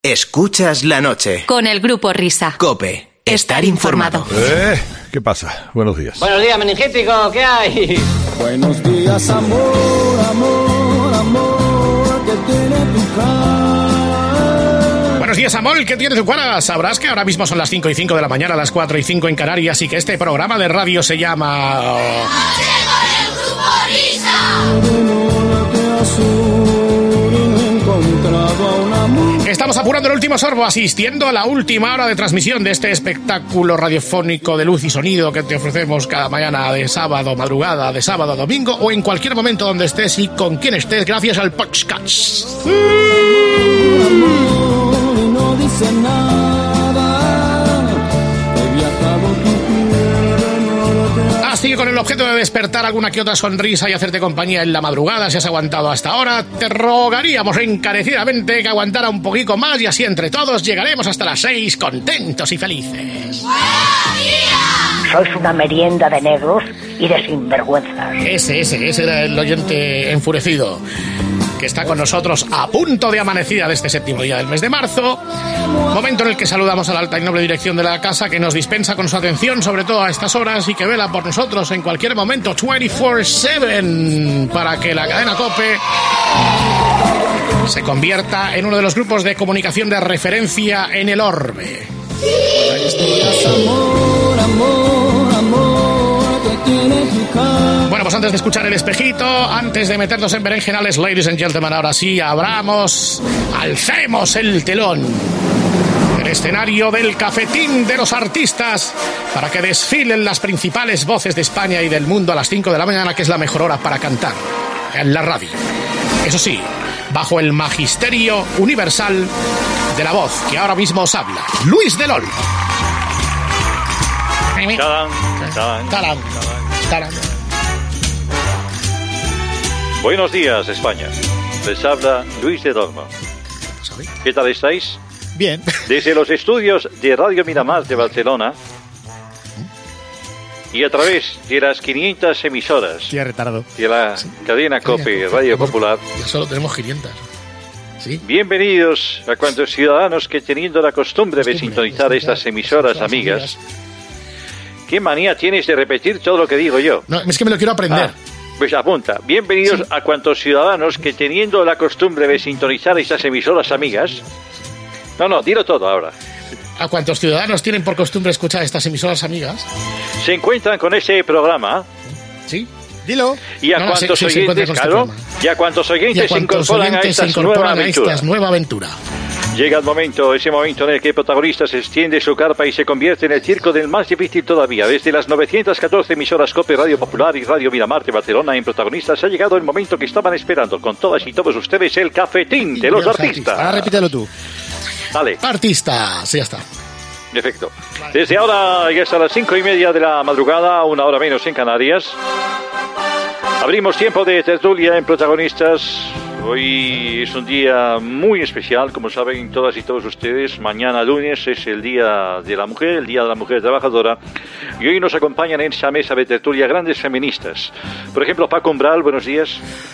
Escuchas la noche. Con el Grupo Risa. COPE. Estar informado. ¿Qué pasa? Buenos días. Buenos días, meningítico. ¿Qué hay? Buenos días, amor, amor, amor, que tiene tu cara. Buenos días, amor, ¿qué tiene tu cara? Sabrás que ahora mismo son las 5:05 de la mañana, las 4:05 en Canarias, y que este programa de radio se llama... ¡Noche con el Grupo Risa! Estamos apurando el último sorbo, asistiendo a la última hora de transmisión de este espectáculo radiofónico de luz y sonido que te ofrecemos cada mañana de sábado, madrugada, de sábado a domingo, o en cualquier momento donde estés y con quien estés, gracias al podcast. No dice nada, he viajado tu piel. Así que con el objeto de despertar alguna que otra sonrisa y hacerte compañía en la madrugada, si has aguantado hasta ahora, te rogaríamos encarecidamente que aguantara un poquito más, y así entre todos llegaremos hasta las 6 contentos y felices. Sois una merienda de negros y de sinvergüenzas. Ese era el oyente enfurecido que está con nosotros a punto de amanecida de este séptimo día del mes de marzo, momento en el que saludamos a la alta y noble dirección de la casa, que nos dispensa con su atención, sobre todo a estas horas, y que vela por nosotros en cualquier momento 24/7 para que la cadena COPE se convierta en uno de los grupos de comunicación de referencia en el orbe. Amor, amor, amor, que tiene tu cara. Bueno, pues antes de escuchar el espejito, antes de meternos en berenjenales, ladies and gentlemen, ahora sí, alcemos el telón. El escenario del cafetín de los artistas, para que desfilen las principales voces de España y del mundo a las 5 de la mañana, que es la mejor hora para cantar en la radio. Eso sí, bajo el magisterio universal de la voz que ahora mismo os habla, Luis de Lol. Tarán. Buenos días, España. Les habla Luis de Dolmo. ¿Qué tal estáis? Bien. Desde los estudios de Radio Miramar de Barcelona y a través de las 500 emisoras de la cadena COPE Radio Popular. Ya solo tenemos 500. ¿Sí? Bienvenidos a cuantos ciudadanos que, teniendo la costumbre de sintonizar estas emisoras amigas. ¿Qué manía tienes de repetir todo lo que digo yo? No, es que me lo quiero aprender. Pues apunta. Bienvenidos a cuantos ciudadanos que, teniendo la costumbre de sintonizar estas emisoras amigas... No, dilo todo ahora. ¿A cuántos ciudadanos tienen por costumbre escuchar estas emisoras amigas? Se encuentran con ese programa. Sí, dilo. Y a cuántos oyentes, claro, y a cuántos oyentes se incorporan a esta nueva aventura. Llega ese momento en el que el protagonista se extiende su carpa y se convierte en el circo del más difícil todavía. Desde las 914 emisoras COPE, Radio Popular y Radio Miramar de Barcelona, en protagonistas ha llegado el momento que estaban esperando con todas y todos ustedes, el cafetín de los artistas. Ahora repítelo tú. Dale. Artistas, ya está. Perfecto. Desde ahora y hasta las 5:30 de la madrugada, una hora menos en Canarias, abrimos tiempo de tertulia en protagonistas. Hoy es un día muy especial, como saben todas y todos ustedes. Mañana lunes es el Día de la Mujer, el Día de la Mujer Trabajadora. Y hoy nos acompañan en esa mesa de tertulia grandes feministas. Por ejemplo, Paco Umbral, buenos días.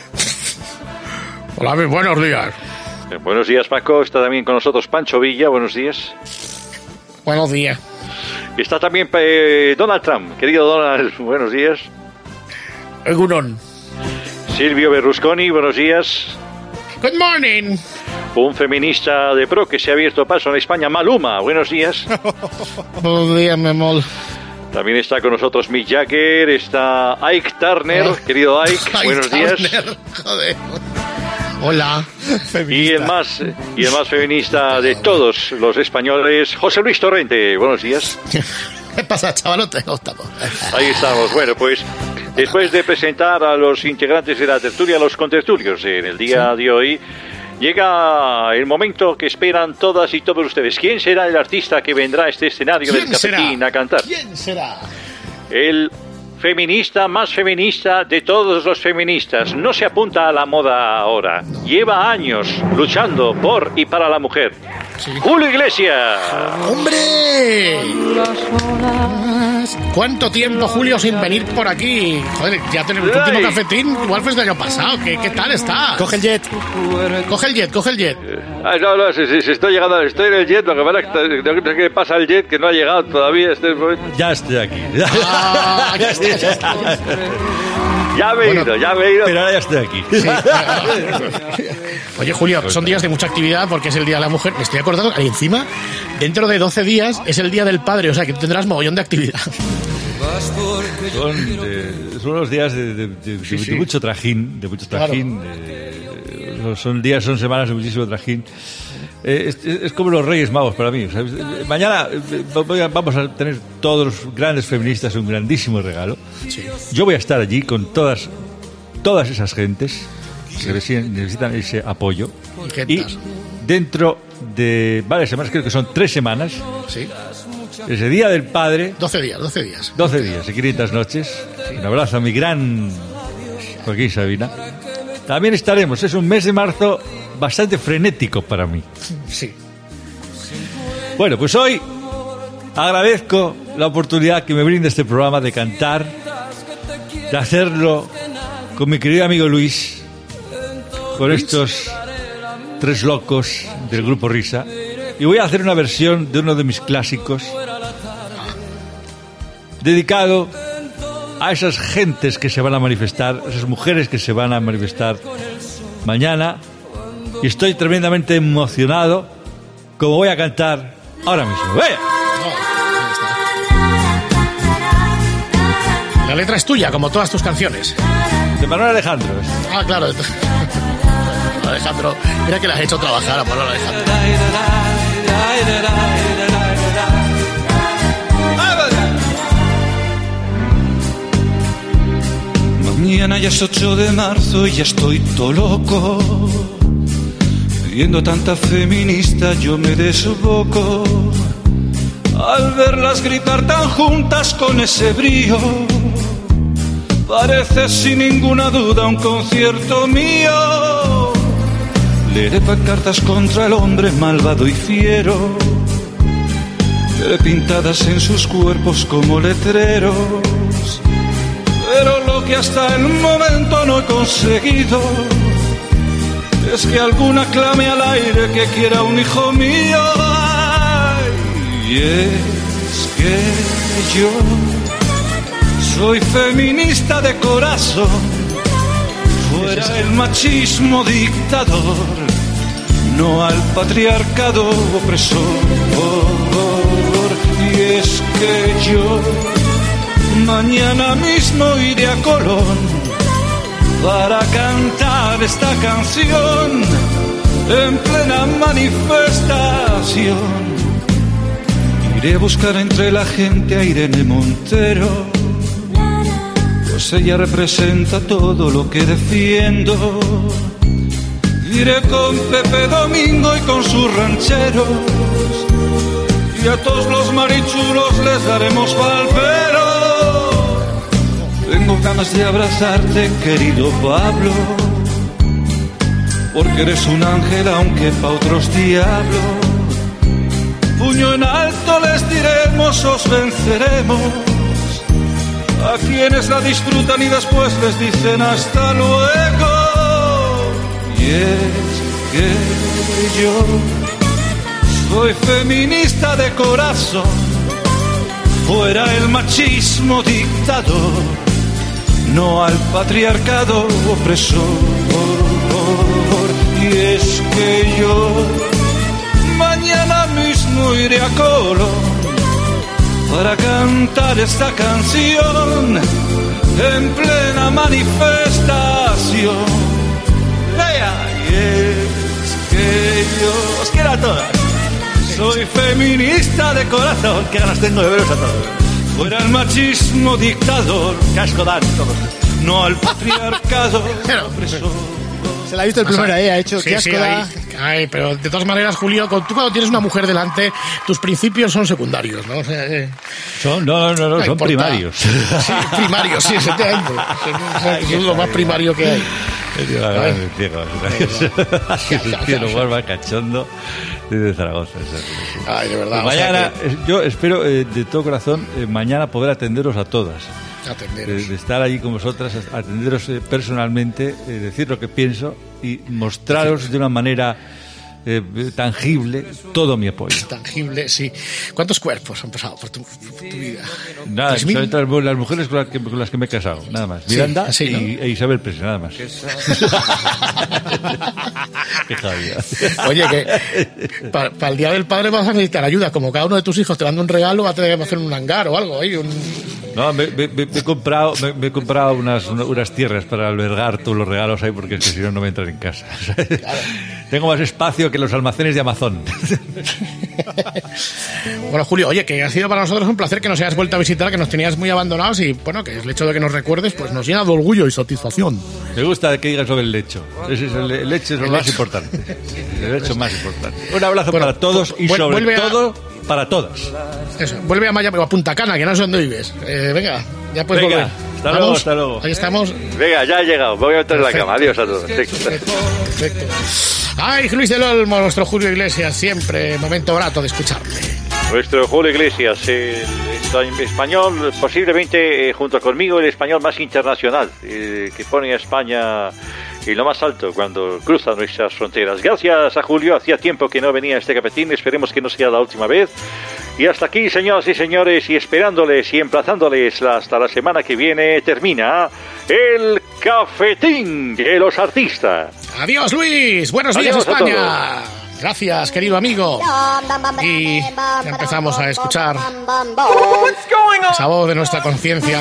Hola, buenos días. Buenos días, Paco. Está también con nosotros Pancho Villa, buenos días. Buenos días. Está también Donald Trump. Querido Donald, buenos días. Egunon. Silvio Berlusconi, buenos días. Good morning. Un feminista de pro que se ha abierto paso en España, Maluma, buenos días. Buenos días, Memol. También está con nosotros Mick Jagger, está Ike Turner, querido Ike, buenos días. Joder. Hola. Y el más feminista de todos los españoles, José Luis Torrente, buenos días. ¿Qué pasa, chavalote? Ahí estamos. Bueno, pues después de presentar a los integrantes de la tertulia, los contertulios en el día de hoy, llega el momento que esperan todas y todos ustedes. ¿Quién será el artista que vendrá a este escenario del cafetín a cantar? ¿Quién será? El feminista más feminista de todos los feministas. No se apunta a la moda ahora. Lleva años luchando por y para la mujer. Sí. Julio Iglesias. ¡Hombre! días. ¿Cuánto tiempo, Julio, sin venir por aquí? Joder, ya tenemos el último cafetín. Igual fue el año pasado. ¿Qué tal está? Coge el jet. Coge el jet. No, sí, estoy llegando. Estoy en el jet. Lo que pasa es que no sé qué pasa el jet, que no ha llegado todavía. Ya estoy aquí. Ya está. Ya me he ido. Pero ahora ya estoy aquí. Sí. Oye, Julio, son días de mucha actividad porque es el Día de la Mujer. Me estoy acordando que encima, dentro de 12 días, es el Día del Padre. O sea, que tendrás mogollón de actividad. Son unos días de mucho trajín. Son semanas de muchísimo trajín. Es como los Reyes Magos para mí. O sea, mañana vamos a tener todos los grandes feministas un grandísimo regalo. Sí. Yo voy a estar allí con todas esas gentes que necesitan ese apoyo. Y dentro de varias semanas, creo que son 3 semanas, sí, ese Día del Padre. 12 días. 12 días y 500 noches. Un abrazo a mi gran Joaquín Sabina. También estaremos. Es un mes de marzo bastante frenético para mí. Sí. Bueno, pues hoy agradezco la oportunidad que me brinda este programa de cantar, de hacerlo con mi querido amigo Luis, con estos 3 locos del Grupo Risa. Y voy a hacer una versión de uno de mis clásicos, dedicado a esas gentes que se van a manifestar, esas mujeres que se van a manifestar mañana. Y estoy tremendamente emocionado, como voy a cantar ahora mismo. ¡Vaya! La letra es tuya, como todas tus canciones. De Manuel Alejandro. Ah, claro. Alejandro, mira que le has hecho trabajar a Manuel Alejandro. Mañana ya es 8 de marzo y ya estoy todo loco. Viendo tanta feminista yo me desboco. Al verlas gritar tan juntas con ese brío, parece sin ninguna duda un concierto mío. Leeré pancartas contra el hombre malvado y fiero, veré pintadas en sus cuerpos como letreros. Pero lo que hasta el momento no he conseguido es que alguna clame al aire que quiera un hijo mío. Ay, y es que yo soy feminista de corazón, fuera el machismo dictador, no al patriarcado opresor. Y es que yo mañana mismo iré a Colón para cantar esta canción en plena manifestación. Iré a buscar entre la gente a Irene Montero, pues ella representa todo lo que defiendo. Iré con Pepe Domingo y con sus rancheros, y a todos los marichulos les daremos palpero. Tengo ganas de abrazarte, querido Pablo, porque eres un ángel aunque pa' otros diablo. Puño en alto les diremos, os venceremos. A quienes la disfrutan y después les dicen hasta luego. Y es que yo soy feminista de corazón, fuera el machismo dictador, no al patriarcado opresor. Y es que yo mañana mismo iré a Colón para cantar esta canción en plena manifestación. Y es que yo os quiero a todas, soy feminista de corazón. Qué ganas tengo de veros a todos. Fuera el machismo dictador, qué asco dan todos, no al patriarcado opresor. Se la ha visto el primero ahí, ha hecho sí, qué asco sí, da. ay, pero de todas maneras, Julio, tú cuando tienes una mujer delante, tus principios son secundarios, ¿no? O sea, no, son primarios. Sí, primarios, sí, efectivamente. Es lo más primario que hay. Es un tío lo más cachondo de Zaragoza. Ay, de verdad. Mañana, yo espero de todo corazón, mañana poder atenderos a todas. De estar allí con vosotras, atenderos personalmente, decir lo que pienso y mostraros de una manera tangible todo mi apoyo. Tangible, sí. ¿Cuántos cuerpos han pasado por tu vida? Nada, solamente las mujeres con las que me he casado, nada más. Miranda sí, ¿no? e Isabel Presley, nada más. Qué jodida. Oye, que para el Día del Padre vas a necesitar ayuda. Como cada uno de tus hijos te manda un regalo, va a tener que hacer un hangar o algo. No, me he comprado unas tierras para albergar todos los regalos ahí, porque es que si no me entran en casa. Claro. Tengo más espacio que los almacenes de Amazon. Bueno, Julio, oye, que ha sido para nosotros un placer que nos hayas vuelto a visitar, que nos tenías muy abandonados y, bueno, que el hecho de que nos recuerdes pues nos llena de orgullo y satisfacción. Me gusta que digas sobre el lecho. El lecho es lo más importante. El lecho más importante. Un abrazo para todos y sobre todo para todas. Eso, vuelve a Miami o a Punta Cana, que no sé dónde vives. Venga, ya puedes volver. Hasta luego. Ahí estamos. Venga, ya he llegado. Me voy a meter en la cama. Adiós a todos. Perfecto. Ay, Luis del Olmo, nuestro Julio Iglesias, siempre momento grato de escucharle. Nuestro Julio Iglesias, el español, posiblemente junto conmigo, el español más internacional, que pone a España en lo más alto cuando cruza nuestras fronteras. Gracias a Julio, hacía tiempo que no venía a este cafetín, esperemos que no sea la última vez. Y hasta aquí, señoras y señores, y esperándoles y emplazándoles hasta la semana que viene, termina el Cafetín de los Artistas. Adiós, Luis. Buenos días, España. Gracias, querido amigo. Y ya empezamos a escuchar esa voz de nuestra conciencia.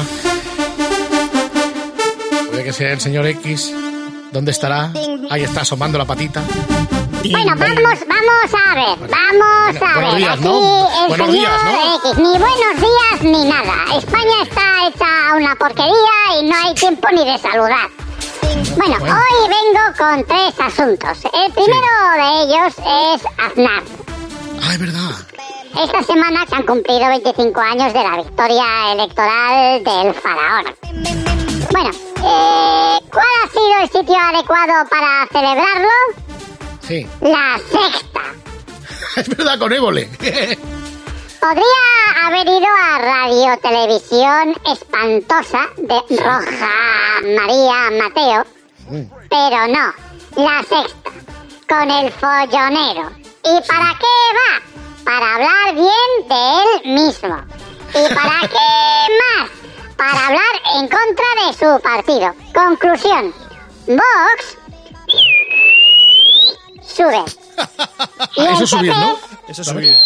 Puede que sea el señor X. ¿Dónde estará? Ahí está asomando la patita. Bueno, vamos a ver. Buenos días, aquí ¿no? el Buenos señor días, ¿no? X, ni buenos días ni nada. España está hecha una porquería y no hay tiempo ni de saludar. Bueno, hoy vengo con 3 asuntos. El primero de ellos es Aznar. Ah, es verdad. Esta semana se han cumplido 25 años de la victoria electoral del faraón. Bueno, ¿cuál ha sido el sitio adecuado para celebrarlo? Sí. La Sexta. Es verdad, con Évole. Podría haber ido a Radio Televisión Espantosa de Roja María Mateo, pero no, La Sexta, con el follonero. ¿Y para qué va? Para hablar bien de él mismo. ¿Y para qué más? Para hablar en contra de su partido. Conclusión, Vox sube. Y eso el es subir, PP ¿no? Eso es subir.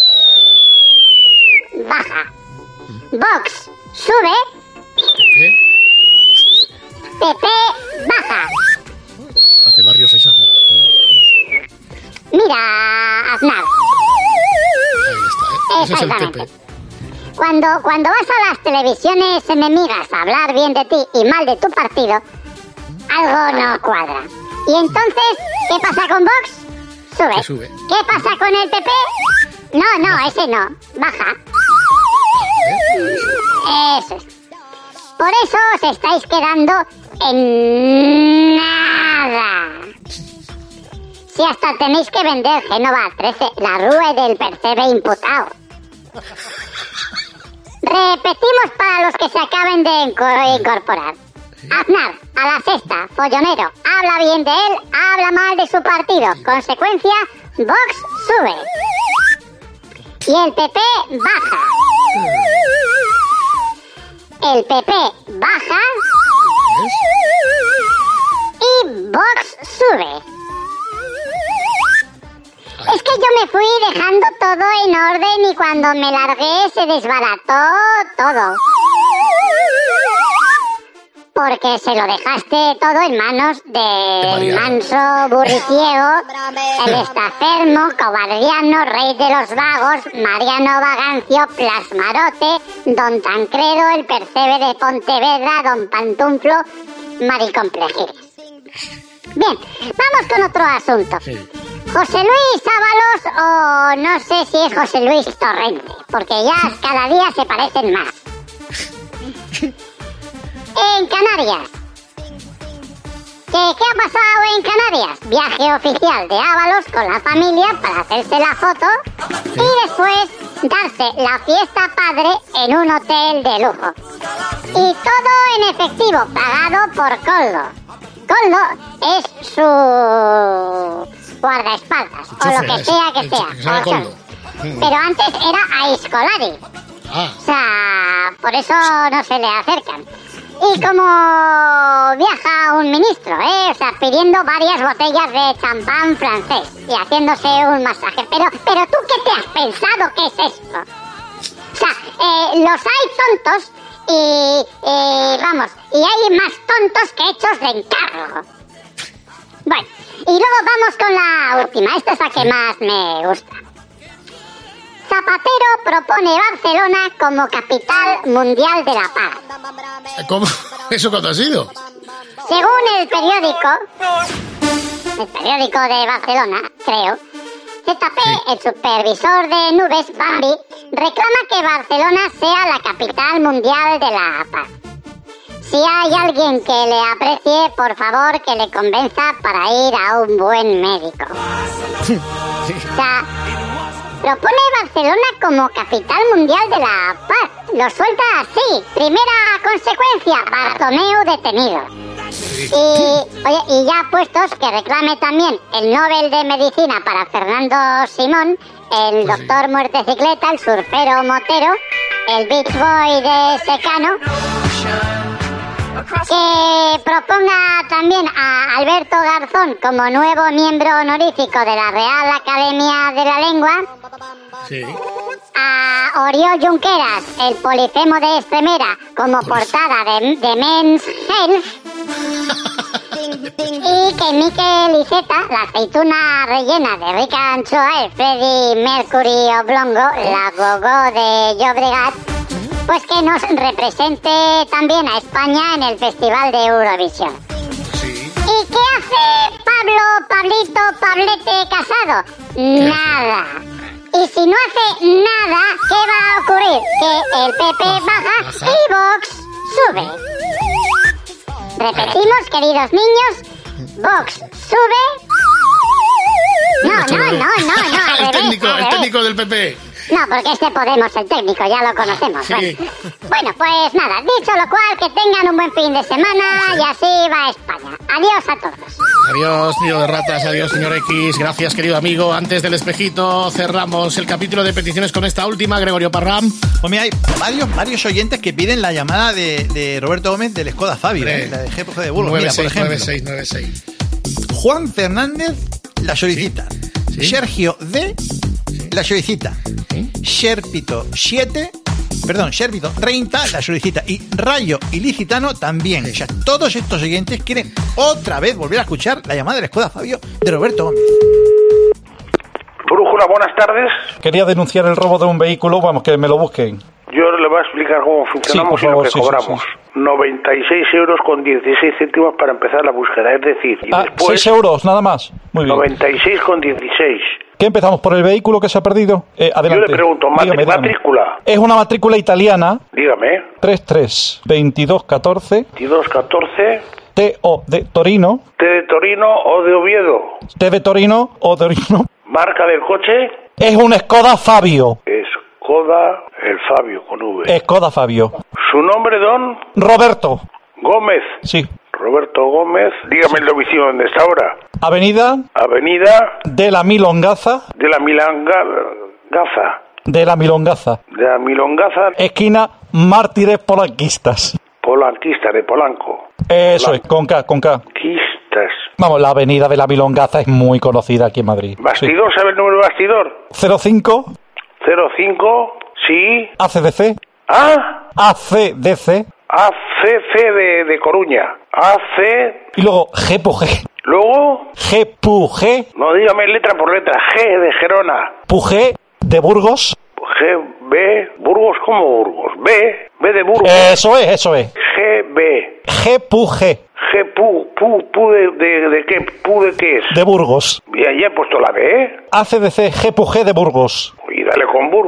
baja. Vox sube. ¿Qué? PP baja. Hace Barrio Sésamo. Mira, Aznar. Ahí está, ese es el Exactamente. PP. Cuando vas a las televisiones enemigas a hablar bien de ti y mal de tu partido, algo no cuadra. Y entonces, ¿qué pasa con Vox? Sube. Sube. ¿Qué pasa con el PP? No, ese no. Baja. Eso es. Por eso os estáis quedando en nada. Si hasta tenéis que vender Génova 13, la rue del percebe imputado. Repetimos para los que se acaben de incorporar. Aznar, a la Sexta, follonero, habla bien de él, habla mal de su partido. Consecuencia, Vox sube. Y el PP baja. El PP baja. Y Vox sube. Es que yo me fui dejando todo en orden y cuando me largué se desbarató todo. Porque se lo dejaste todo en manos del manso burriciego, el estafermo, cobardiano, rey de los vagos, Mariano Vagancio, Plasmarote, don Tancredo, el percebe de Pontevedra, don Pantuflo, Maricomplejires. Bien, vamos con otro asunto. José Luis Ábalos, o no sé si es José Luis Torrente, porque ya cada día se parecen más. En Canarias, ¿Qué ha pasado en Canarias? Viaje oficial de Ábalos con la familia para hacerse la foto y después darse la fiesta padre en un hotel de lujo. Y todo en efectivo, pagado por Coldo. Coldo es su guardaespaldas, o lo que sea que sea. Pero antes era Aiscolari. O sea, por eso no se le acercan. Y como viaja un ministro, o sea, pidiendo varias botellas de champán francés y haciéndose un masaje. Pero ¿tú qué te has pensado que es esto? O sea, los hay tontos y hay más tontos que hechos de encargo. Bueno, y luego vamos con la última. Esta es la que más me gusta. Zapatero propone Barcelona como capital mundial de la paz. ¿Cómo? ¿Eso cuándo ha sido? Según el periódico de Barcelona, creo, ZP, el supervisor de nubes, Bambi, reclama que Barcelona sea la capital mundial de la paz. Si hay alguien que le aprecie, por favor, que le convenza para ir a un buen médico. O sea, propone Barcelona como capital mundial de la paz. Lo suelta así. Primera consecuencia, Bartomeu detenido. Y ya puestos, que reclame también el Nobel de Medicina para Fernando Simón, el doctor Muertecicleta, el surfero Motero, el Beach Boy de Secano, que proponga también a Alberto Garzón como nuevo miembro honorífico de la Real Academia de la Lengua, a Oriol Junqueras, el polifemo de Extremera, como portada de Men's Health, y que Mikel Iceta, la aceituna rellena de rica anchoa, el Freddie Mercury Oblongo, la Gogo de Llobregat, pues que nos represente también a España en el Festival de Eurovisión. ¿Y qué hace Pablete Casado? Nada. Y si no hace nada, ¿qué va a ocurrir? Que el PP baja y Vox sube. Repetimos, queridos niños, Vox sube. No, al revés. El técnico del PP. No, porque este Podemos, el técnico, ya lo conocemos. Sí. Bueno, pues nada, dicho lo cual, que tengan un buen fin de semana y así va España. Adiós a todos. Adiós, tío de ratas, adiós, señor X. Gracias, querido amigo. Antes del espejito, cerramos el capítulo de peticiones con esta última, Gregorio Parram. Pues mira, hay varios oyentes que piden la llamada de Roberto Gómez del Skoda Fabio, la de GPG de Burgos. Mira, por ejemplo, 96. Juan Fernández la solicita. Sí. Sergio D la solicita. Sherpito 30 la solicita. Y Rayo Ilicitano también. O sea, todos estos oyentes quieren otra vez volver a escuchar la llamada del Skoda Fabio de Roberto Gómez. Brújula, buenas tardes. Quería denunciar el robo de un vehículo, vamos, que me lo busquen. Yo le voy a explicar cómo funcionamos, sí, por favor, y lo que cobramos. 96 euros con 16 céntimos para empezar la búsqueda, es decir, y después 6 euros, nada más. Muy bien. 96 con 16. ¿Qué empezamos por el vehículo que se ha perdido? Adelante. Yo le pregunto, matrícula. Es una matrícula italiana. Dígame. 332214. 2214. T-O de Torino. T de Torino o de Oviedo. T de Torino o de Torino. Marca del coche. Es un Skoda Fabio. Skoda, el Fabio con V. Skoda Fabio. ¿Su nombre, don? Roberto. Gómez. Sí. Roberto Gómez. Dígame el domicilio donde está ahora. Avenida de la Milongaza. De la Milongaza. De la Milongaza. De la Milongaza. Esquina Mártires Polanquistas. Polanquista, de Polanco. Eso es, con K. Quistas. Vamos, la avenida de la Milongaza es muy conocida aquí en Madrid. ¿Bastidor? Sí. ¿Sabe el número de bastidor? 05. 05, sí. ACDC. ¿Ah? ACDC. ACC de Coruña. AC. Y luego G. Luego. G. No, dígame letra por letra. G de Gerona. G de Burgos. GB. Burgos, ¿cómo Burgos? B de Burgos. Eso es. GB. G. Pu de qué? ¿Pu de qué es? De Burgos. Ya he puesto la B, ¿eh? ACDC, G de Burgos. Y dale con Burgos.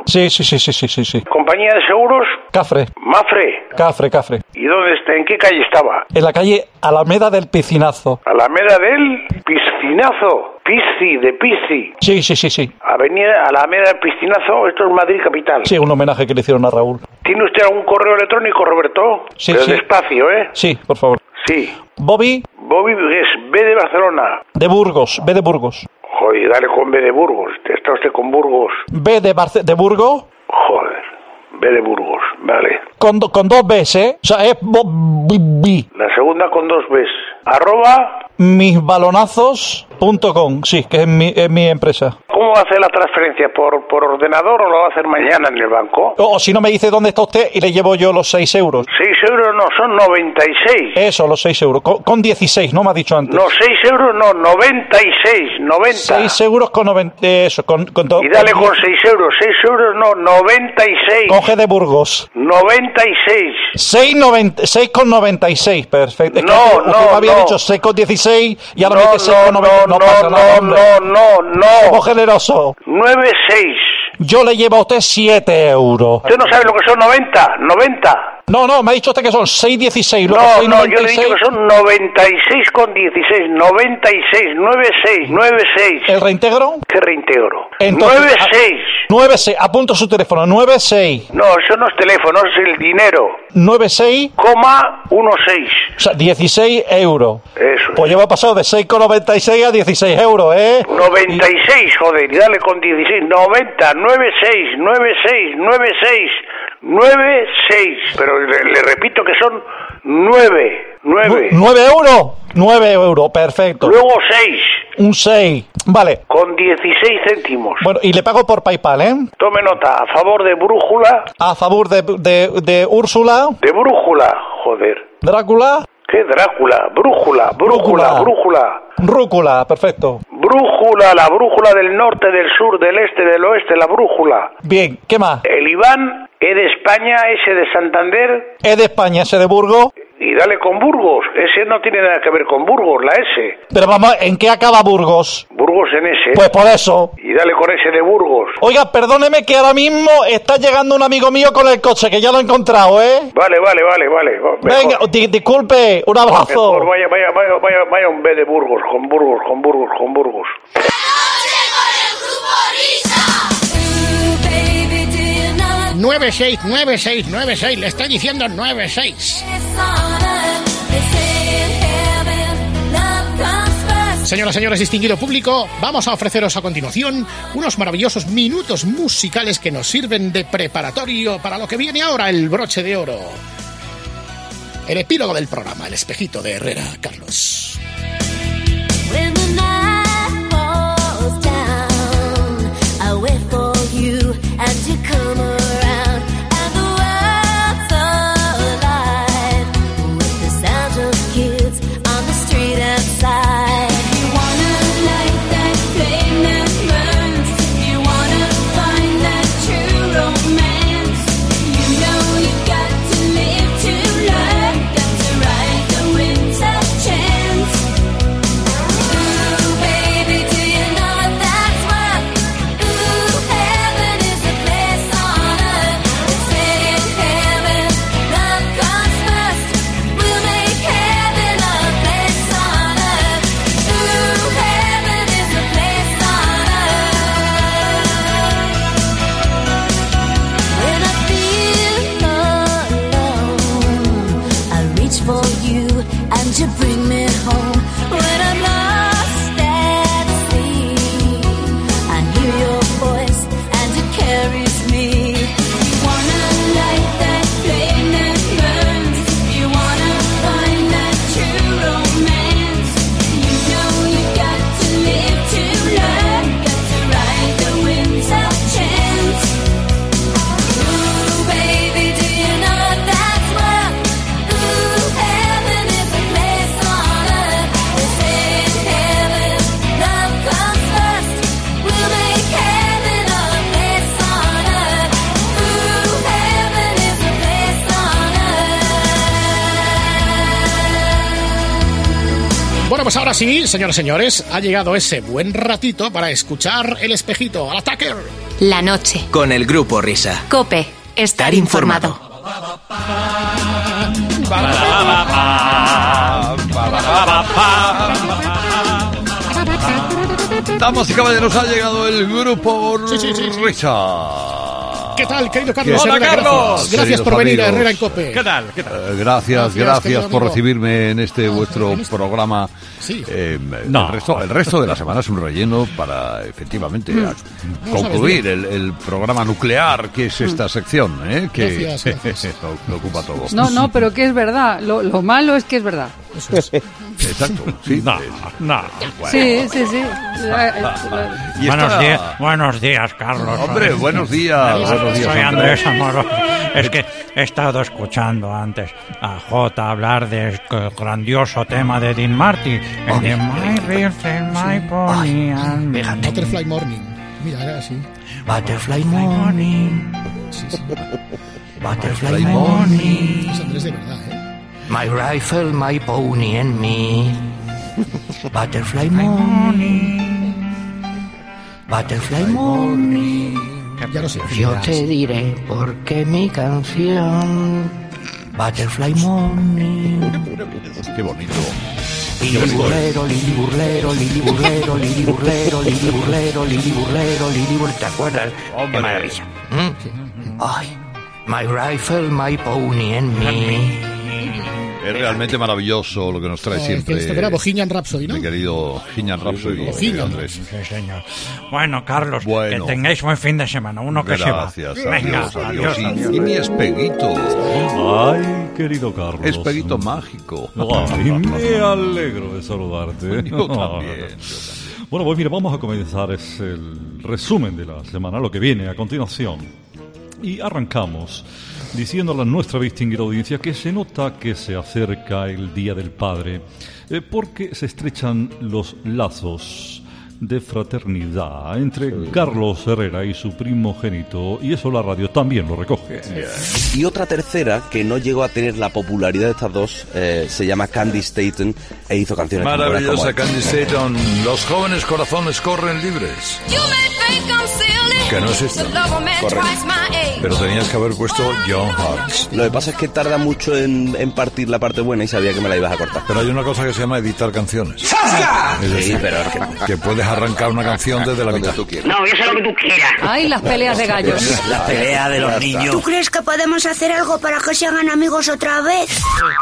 Sí. ¿Compañía de seguros? Cafre. ¿Mafre? Cafre. ¿Y dónde está? ¿En qué calle estaba? En la calle Alameda del Piscinazo. Alameda del Piscinazo. Pisci. Sí. Avenida Alameda del Piscinazo, esto es Madrid capital. Sí, un homenaje que le hicieron a Raúl. ¿Tiene usted algún correo electrónico, Roberto? Sí, Pero sí. despacio, ¿eh? Sí, por favor. Sí. Bobby es B de Barcelona. de Burgos. Joder, dale con B de Burgos. ¿Está usted con Burgos? B de Burgos. Joder, B de Burgos, vale. Con dos Bs, ¿eh? O sea, es Bobby. La segunda con dos Bs. @ misbalonazos.com. Sí, que es mi empresa. ¿Cómo va a hacer la transferencia? ¿Por ordenador o lo va a hacer mañana en el banco? O si no, me dice dónde está usted y le llevo yo los 6 euros. 6 euros no, son 96. Eso, los 6 euros. Con 16, ¿no me ha dicho antes? No, 6 euros no, 96, 90. 6 euros con 90, eso, con Y dale con 6 euros, 6 euros no, 96. Con G de Burgos. 96. 6 con 96, perfecto. Es que No, me había dicho 6 con 16 y ahora me dice 6 con 96. No pasa nada, hombre. Somos generosos. 96. Yo le llevo a usted 7 euros. ¿Usted no sabe lo que son 90? No, me ha dicho usted que son 6,16. No, yo le he dicho que son 96 con 16. 96, 96. ¿El reintegro? ¿Qué reintegro? Entonces, 96. 96, apunto su teléfono. 96. No, eso no es teléfono, es el dinero. 96,16. O sea, 16 euros. Eso. Pues yo me he pasado de 6,96 a 16 euros, ¿eh? 96, joder, y dale con 16. 90, 96. Pero le repito que son 9 euros. 9 euros, perfecto. Luego 6. Un 6. Vale. Con 16 céntimos. Bueno, y le pago por PayPal, ¿eh? Tome nota, a favor de Brújula. A favor de Úrsula. De Brújula, joder. ¿Drácula? ¿Qué Drácula? Brújula. Rúcula, perfecto. Brújula, la brújula del norte, del sur, del este, del oeste, la brújula. Bien, ¿qué más? El Iván, E de España, S de Santander. E de España, S de Burgos. Y dale con Burgos. Ese no tiene nada que ver con Burgos, la S. Pero vamos, ¿en qué acaba Burgos? Burgos en S. Pues por eso. Y dale con S de Burgos. Oiga, perdóneme que ahora mismo está llegando un amigo mío con el coche, que ya lo he encontrado, ¿eh? Vale. Mejor. Venga, disculpe, un abrazo. Mejor, vaya un B de Burgos, con Burgos. 96, le estoy diciendo 96. Señoras, señores, distinguido público, vamos a ofreceros a continuación unos maravillosos minutos musicales que nos sirven de preparatorio para lo que viene ahora, el broche de oro. El epílogo del programa, el espejito de Herrera, Carlos. Bueno, pues ahora sí, señoras y señores, ha llegado ese buen ratito para escuchar el espejito. ¡Al ataque! la noche. Con el Grupo Risa. COPE. Estar informado. Damas y caballeros, ha llegado el Grupo Risa. ¿Qué tal, querido Carlos? Hola, Herrera, Carlos. Gracias por venir a Herrera en COPE. ¿Qué tal? Gracias por recibirme en este vuestro programa. Sí. El resto de la semana es un relleno para, efectivamente, concluir el programa nuclear que es esta sección, que gracias. lo ocupa todo. No, pero que es verdad. Lo malo es que es verdad. Exacto. Sí. No. Sí. Buenos días, Carlos. Hombre, buenos días. Soy Andrés Amorós. Es que he estado escuchando antes a Jota hablar del grandioso tema de Dean Martin. El de My Rifle, My Pony and Me. Butterfly Morning. Mira, era así. Butterfly Morning. Sí. Butterfly Morning. Es Andrés de verdad, My rifle, my pony and me. Butterfly Morning. Butterfly Morning. Ya lo sé. Yo te diré por qué mi canción. Butterfly Morning. Qué bonito. Lili burlero, Lili burlero, Lili burlero, Lili burlero, Lili burlero, Lili burlero, Lili burlero. ¿Te acuerdas? Qué maravilla. Ay, my rifle, my pony and me. Es realmente maravilloso lo que nos trae siempre. Esto era Bohemian Rhapsody, ¿no? Mi querido Bohemian Rhapsody, Andrés. Sí, señor. Bueno, Carlos, que tengáis buen fin de semana. Uno que se va. Gracias. Venga, adiós. Y mi espeguito. Ay, querido Carlos. Espeguito mágico. Ay, me alegro de saludarte. Yo también. Bueno, pues mira, vamos a comenzar el resumen de la semana, lo que viene a continuación. Y arrancamos diciéndole a nuestra distinguida audiencia que se nota que se acerca el Día del Padre, porque se estrechan los lazos de fraternidad entre Carlos Herrera y su primogénito, y eso la radio también lo recoge. Y otra tercera, que no llegó a tener la popularidad de estas dos, se llama Candice Staton, e hizo canciones maravillosa. Candice Staton, Los jóvenes corazones corren libres. Que no es esta. Correcto. Pero tenías que haber puesto John Hearts. Lo que pasa es que tarda mucho en partir la parte buena y sabía que me la ibas a cortar. Pero hay una cosa que se llama editar canciones. Es decir, sí, pero es que puedes arrancar una canción desde la mitad. No, yo sé lo que tú quieras. Ay, las peleas de gallos. La pelea de los niños. ¿Tú crees que podemos hacer algo para que se hagan amigos otra vez?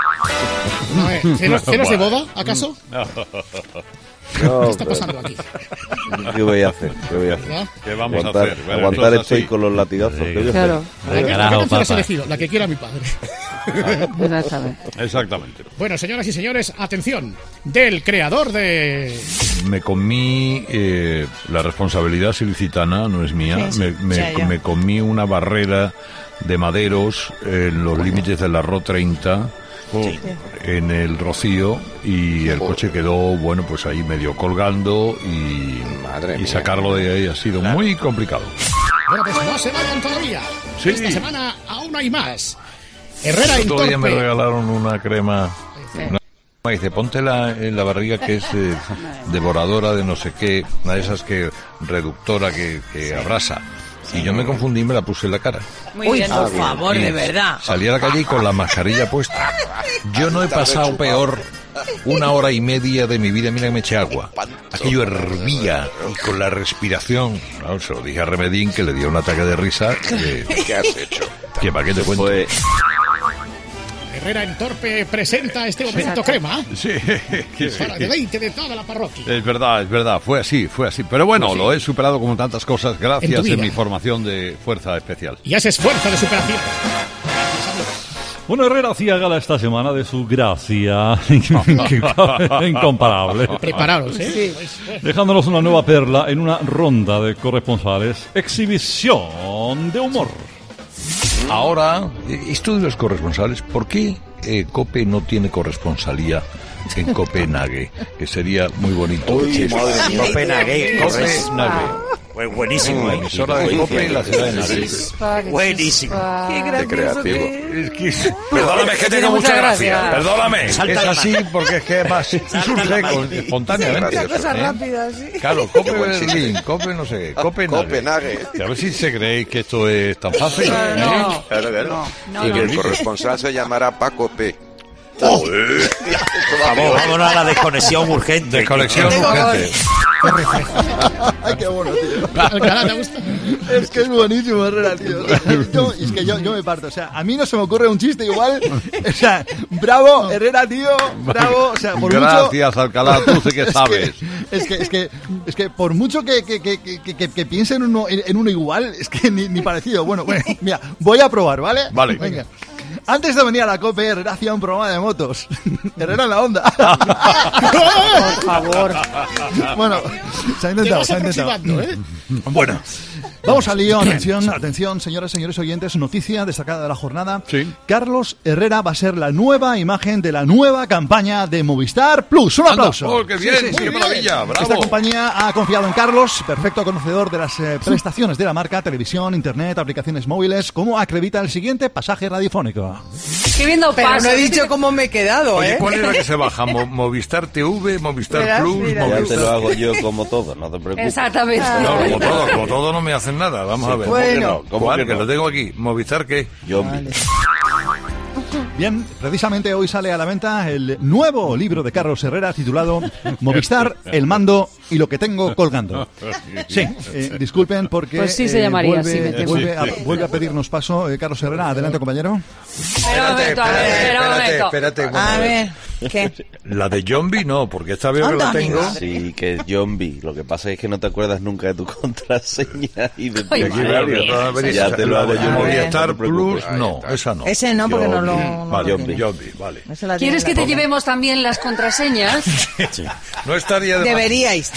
¿Celos de boda, acaso? No, ¿Qué está pasando aquí? ¿Qué voy a hacer? ¿Qué vamos a hacer? Bueno, aguantar estoy con los latigazos. Claro. ¿Qué canción has elegido? La que quiera mi padre. Exactamente. Bueno, señoras y señores, atención. Del creador de... Me comí, la responsabilidad es ilicitana, no es mía, me comí una barrera de maderos en los límites del Arro 30, en el Rocío, y el coche quedó, bueno, pues ahí medio colgando, y sacarlo de ahí ha sido muy complicado. Bueno, pues no se vayan todavía. Sí. Esta semana aún hay más. Herrera en Otro día me Torpe. regalaron una crema. Me dice, póntela en la barriga, que es devoradora de no sé qué, una de esas que reductora que abrasa. Y yo me confundí y me la puse en la cara. Muy bien, por favor, de verdad. Salí a la calle y con la mascarilla puesta. Yo no he pasado peor 1 hora y media de mi vida. Mira que me eché agua. Aquello hervía, y con la respiración. No, se lo dije a Remedín, que le dio un ataque de risa. ¿Qué has hecho? Que para qué te cuento. Herrera en Torpe presenta este momento crema. Sí. Para deleite de toda la parroquia. Es verdad, fue así. Pero bueno, lo he superado como tantas cosas gracias a mi formación de fuerza especial. Y ese esfuerzo de superación. Bueno, Herrera hacía gala esta semana de su gracia incomparable. Prepararos, Sí. Dejándonos una nueva perla en una ronda de corresponsales. Exhibición de humor. Ahora, esto de los corresponsales, ¿por qué COPE no tiene corresponsalía en Copenhague? Que sería muy bonito. Uy, madre mía. Copenhague. Buenísimo, emisora de COPE en la ciudad de Madrid. Buenísimo. Qué gracioso Es que Perdóname, es que tengo mucha gracia. Perdóname. es así porque es que más surge espontáneamente. Muchas cosas rápidas, sí. Claro, COPE Berlín, COPE no sé qué, Copenhague. A ver si se creéis que esto es tan fácil. No. Claro. Y que el corresponsal se llamará Paco P. Vámonos a la desconexión urgente. Desconexión urgente. Ay, qué bueno, tío. Alcalá, ¿te gusta? Es que es buenísimo, Herrera, tío. O sea, yo me parto. O sea, a mí no se me ocurre un chiste igual. O sea, bravo, Herrera, tío. Bravo. O sea, por Gracias, mucho... Alcalá, tú sí que sabes. Es que por mucho que piensen en uno igual, es que ni parecido. Bueno, mira, voy a probar, ¿vale? Vale. Venga. Antes de venir a la COPE, Herrera hacía un programa de motos. Herrera en la onda. Por favor. Bueno, se ha intentado, Bueno, vamos al lío. Atención, señoras y señores oyentes. Noticia destacada de la jornada. Sí. Carlos Herrera va a ser la nueva imagen de la nueva campaña de Movistar Plus. Un aplauso. ¡Oh, qué bien! ¡Qué maravilla! ¡Bravo! Esta compañía ha confiado en Carlos, perfecto conocedor de las prestaciones de la marca, televisión, internet, aplicaciones móviles, como acredita el siguiente pasaje radiofónico. Escribiendo Pero pasos. no he dicho cómo me he quedado, Oye, ¿eh? ¿cuál era que se baja? ¿Movistar TV, Movistar Verás, Plus, mira. Ya Movistar... te lo hago yo como todo, no te preocupes. Exactamente. No, como todo no me hacen nada. Vamos a ver. Bueno. ¿Cómo que lo tengo aquí? ¿Movistar qué? Zombie. Bien, precisamente hoy sale a la venta el nuevo libro de Carlos Herrera titulado Movistar, el mando y lo que tengo colgando. Sí, disculpen porque Pues sí se llamaría así, me temo. vuelve a pedirnos paso Carlos Herrera. Adelante, compañero. Espérate. A ver, ¿qué? La de Zombie no, porque esta veo que la tengo. Sí, que es Zombie. Lo que pasa es que no te acuerdas nunca de tu contraseña y de tu Ay, usuario. Ya te lo hago yo. Movistar Plus, no, esa no. Ese no, porque no lo... Vale, Zombie. Zombie, vale. Ese la ¿Quieres que tiene te la llevemos también las contraseñas? No estaría de más. Deberíais.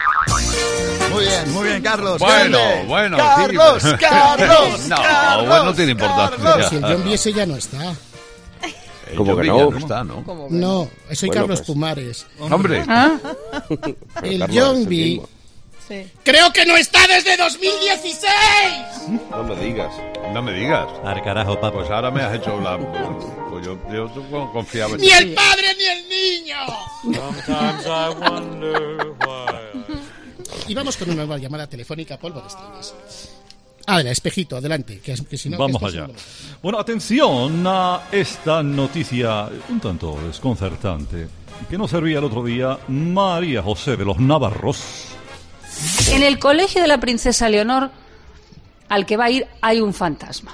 Muy bien, Carlos. Bueno, Carlos, sí. Carlos. No, Carlos, bueno, no tiene importancia. Si el Zombie ese ya no está. Como que no está, ¿no? No, soy Bueno, Carlos pues. Pumares. Hombre. El Carlos, Zombie. es ¡Creo que no está desde 2016! No me digas. No me digas. Al carajo, papá. Pues ahora me has hecho la... Pues yo confiaba en ¡Ni ti. el padre ni el niño! Y vamos con una nueva llamada telefónica, polvo de estrellas. Espejito, adelante. Que si no, Vamos que allá. esto es Bueno, atención a esta noticia un tanto desconcertante que nos servía el otro día María José de los Navarros. En el colegio de la princesa Leonor, al que va a ir, hay un fantasma.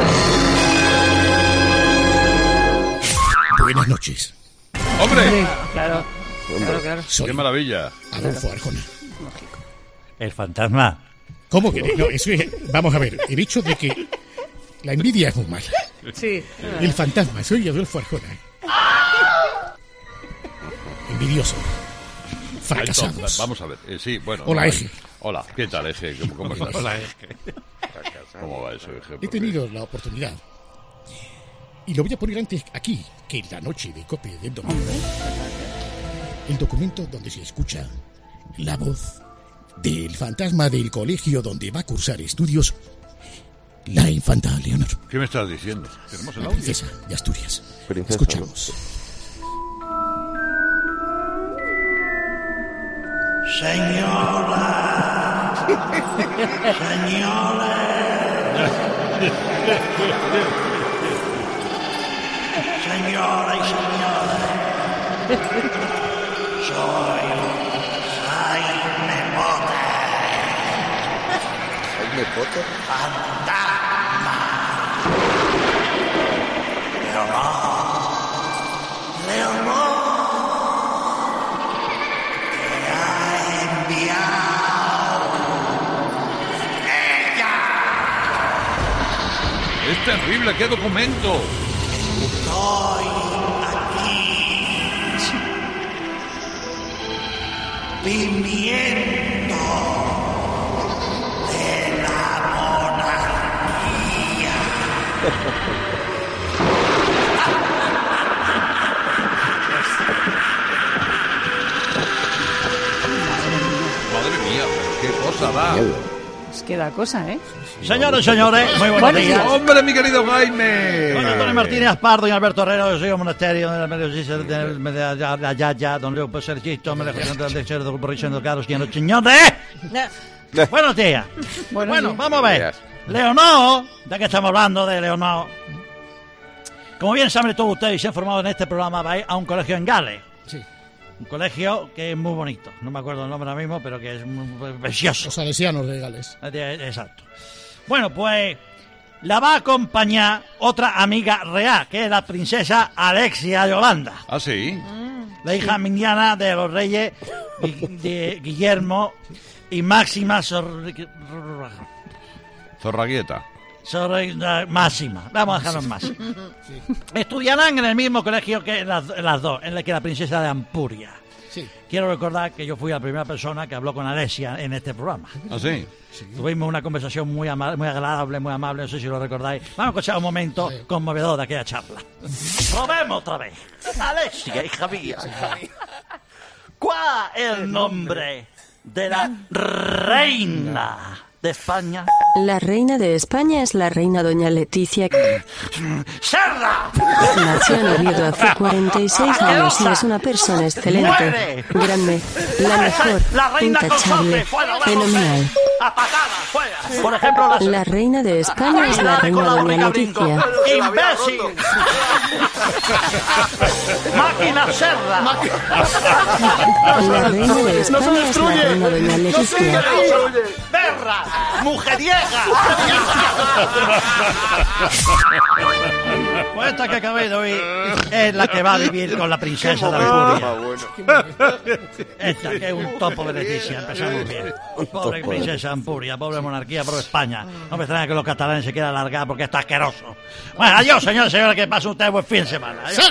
Buenas noches. ¡Hombre! Claro. Soy ¡Qué maravilla! Adolfo Arjona. El fantasma. ¿Cómo que? No, es que, vamos a ver, he dicho de que la envidia es muy mala. Sí. El fantasma, soy Adolfo Arjona. Envidioso. Fracasados. Vamos a ver. Sí, bueno. Hola, Eje. Hola, ¿qué tal, Eje? ¿Cómo estás? Hola, Eje. ¿Cómo va eso, Eje? He tenido la oportunidad. Y lo voy a poner antes aquí, que en la noche de COPE del domingo. El documento donde se escucha la voz del fantasma del colegio donde va a cursar estudios la infanta Leonor. ¿Qué me estás diciendo? ¿Tenemos el La audio? princesa de Asturias. Princesa. Escuchamos. Señora. Señora y señores. Soy Jaime Potter. ¿Jaime Potter? Fantasma. Leonor. Te ha enviado ella. ¡Es terrible! ¡Qué documento! Estoy aquí viniendo de la monarquía. Madre mía, qué cosa da. que da cosa, ¿eh? Señores, muy buenos días. ¡Hombre, mi querido Jaime! Con Antonio Martínez Aspardo y Alberto Herrero, yo soy un monasterio de la Medellín, donde yo puedo ser chisto, me dejo de ser de corrigiendo caros, quien los señores. Buenos días. Bueno, vamos a ver. Leonor, ya que estamos hablando de Leonor, como bien saben todos ustedes y se han formado en este programa, va a ir a un colegio en Gales. Sí. Un colegio que es muy bonito. No me acuerdo el nombre ahora mismo, pero que es muy precioso. Los salesianos de Gales. Exacto. Bueno, pues la va a acompañar otra amiga real, que es la princesa Alexia de Holanda. ¿Ah, sí? La hija miniana de los reyes de Guillermo y Máxima Zorraguieta. Máxima. Vamos a dejarlo en Máxima. Sí. Estudiarán en el mismo colegio que las dos, en el que la princesa de Ampuria. Sí. Quiero recordar que yo fui la primera persona que habló con Alexia en este programa. ¿Ah, sí? Tuvimos una conversación muy agradable, muy amable, no sé si lo recordáis. Vamos a escuchar un momento conmovedor de aquella charla. Probemos otra vez. Alexia, hija mía. ¿Cuál es el nombre de la reina de España? La reina de España es la reina doña Leticia. ¡Serra! Nació en Oviedo hace 46 años y es una persona excelente, grande, la mejor, intachable, fenomenal. Por ejemplo, la reina de España es la reina doña Leticia. ¡Imbécil! ¡Máquina Serra! La reina de España es la reina doña Leticia. ¡Perra! ¡Mujeriega! Pues esta que acabé de oír es la que va a vivir con la princesa de Ampuria. Esta que es un topo de Leticia. Empezamos bien. Pobre princesa de Ampuria, pobre monarquía, pobre España. No me extraña que los catalanes se quieran alargar porque está asqueroso. Bueno, adiós, señores, que pasen ustedes buen fin de semana. Adiós.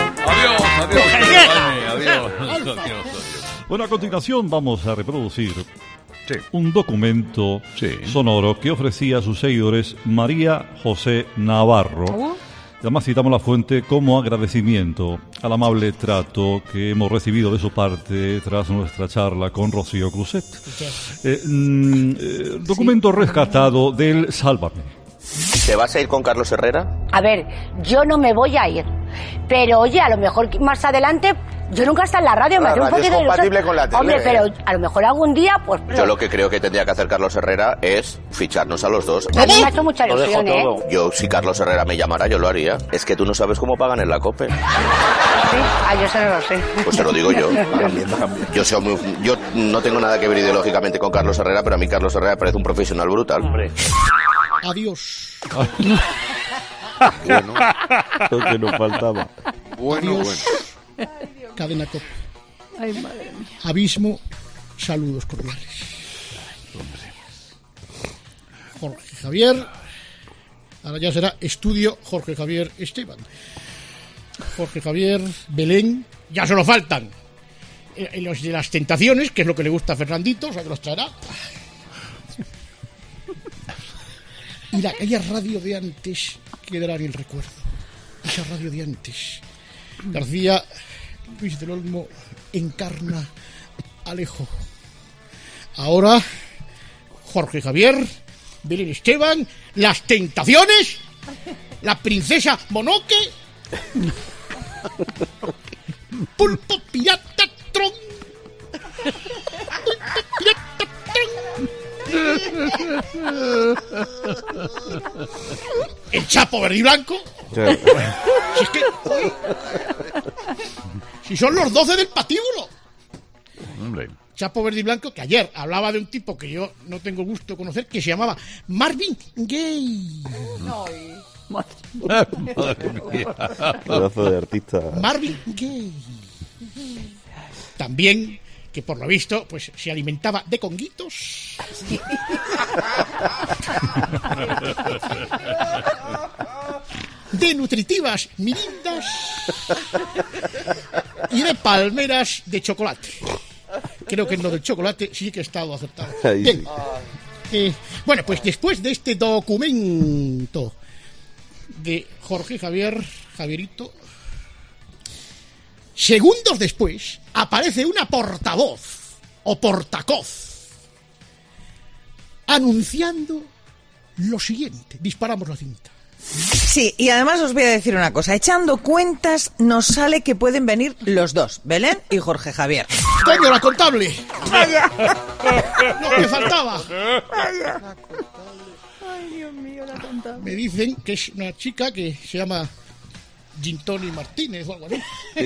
Adiós. Bueno, a continuación vamos a reproducir un documento sonoro que ofrecía a sus seguidores María José Navarro. Además citamos la fuente como agradecimiento al amable trato que hemos recibido de su parte tras nuestra charla con Rocío Cruzet. Documento rescatado del Sálvame. ¿Te vas a ir con Carlos Herrera? A ver, yo no me voy a ir. Pero oye, a lo mejor más adelante, yo nunca he estado en la radio, me hace un poquito es compatible con la tele. Hombre, pero a lo mejor algún día, pues... Yo lo que creo que tendría que hacer Carlos Herrera es ficharnos a los dos. A mí me ha hecho mucha ilusión, ¿eh? Yo, si Carlos Herrera me llamara, yo lo haría. Es que tú no sabes cómo pagan en la COPE. Sí, yo se lo sé. Pues te lo digo yo. Yo no tengo nada que ver ideológicamente con Carlos Herrera, pero a mí Carlos Herrera me parece un profesional brutal. Adiós. Bueno, lo que nos faltaba. Adiós. Cadena COPE. Ay, madre mía. Abismo, saludos cordiales. Jorge Javier. Ahora ya será Estudio Jorge Javier Esteban. Jorge Javier, Belén, ya solo faltan los de las tentaciones, que es lo que le gusta a Fernandito, o sea que los traerá. Y aquella radio de antes quedará en el recuerdo. Esa radio de antes. García Luis del Olmo encarna Alejo. Ahora Jorge Javier, Belén Esteban, las tentaciones, la princesa Monoque, Pulpo Pirata Tron, Pulpo Pirata Tron, el Chapo Verde y Blanco. Si es que si son los 12 del patíbulo. Hombre. Chapo Verde y Blanco, que ayer hablaba de un tipo que yo no tengo gusto de conocer, que se llamaba Marvin Gaye. Madre mía. Pedazo de artista. Marvin Gaye. También, que por lo visto, pues se alimentaba de conguitos. De nutritivas mirindas y de palmeras de chocolate. Creo que en lo del chocolate sí que he estado acertado. Bien. Bueno, pues después de este documento de Jorge Javier, Javierito, segundos después aparece una portavoz o portacoz anunciando lo siguiente. Disparamos la cinta. Sí, y además os voy a decir una cosa. Echando cuentas, nos sale que pueden venir los dos, Belén y Jorge Javier. ¡Coño, la contable! Vaya. ¡Lo que faltaba! Vaya. Ay, Dios mío, la contable. Me dicen que es una chica que se llama Gintoni Martínez o algo así.